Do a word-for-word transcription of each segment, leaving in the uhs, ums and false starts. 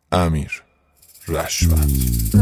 امیر رشوت.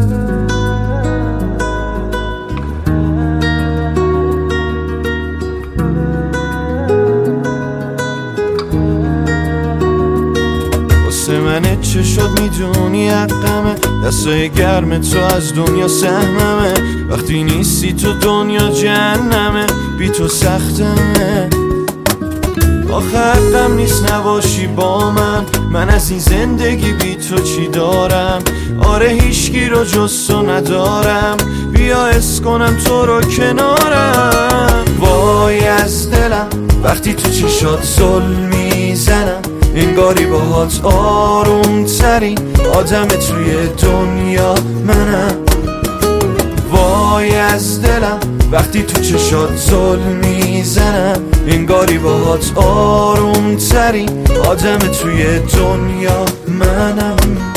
واسه من چه شد میدونی حقمه، دستای گرم تو از دنیا سهممه، وقتی نیستی تو دنیا جهنمه، بی تو سختمه. آخه حقم نیست نباشی با من، من از این زندگی بی تو چی دارم؟ آره هیچکی رو جز تو ندارم، بیا حس کنم تو رو کنارم. وای از دلم وقتی تو چشات ظلم میزنم، انگاری باهات آروم ترین آدم توی دنیا منم. وای از دلم وقتی تو چشات ظلم میزنم، انگاری باهات آروم ترین آدم توی دنیا منم.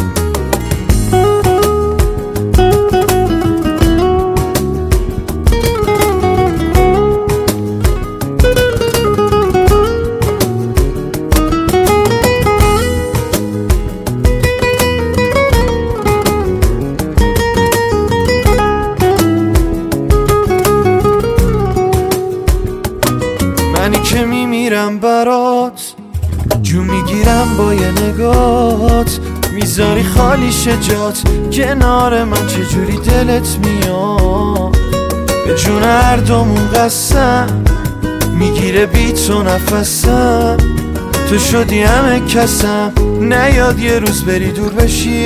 منی که میمیرم برات، جو میگیرم با یه نگات، میذاری خالی شجات کنار من، چجوری دلت میاد؟ به جون هر دومون قسم میگیره بی تو نفسم، تو شدی همه کسم، نیاد یه روز بری دور بشی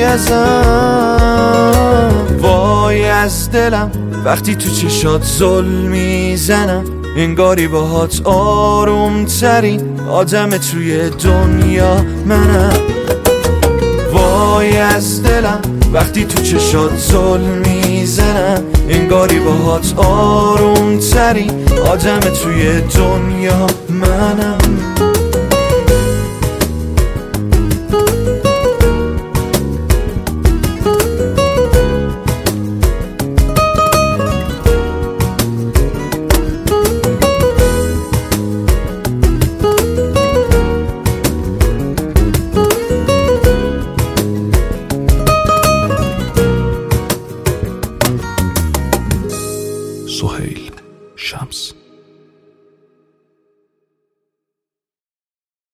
ازم. وای از دلم وقتی تو چشات ظلم میزنم، انگاری باهات آروم ترین آدم توی دنیا منم. وای از دلم وقتی تو چشات ظلم میزنم، انگاری باهات آروم ترین آدم توی دنیا منم.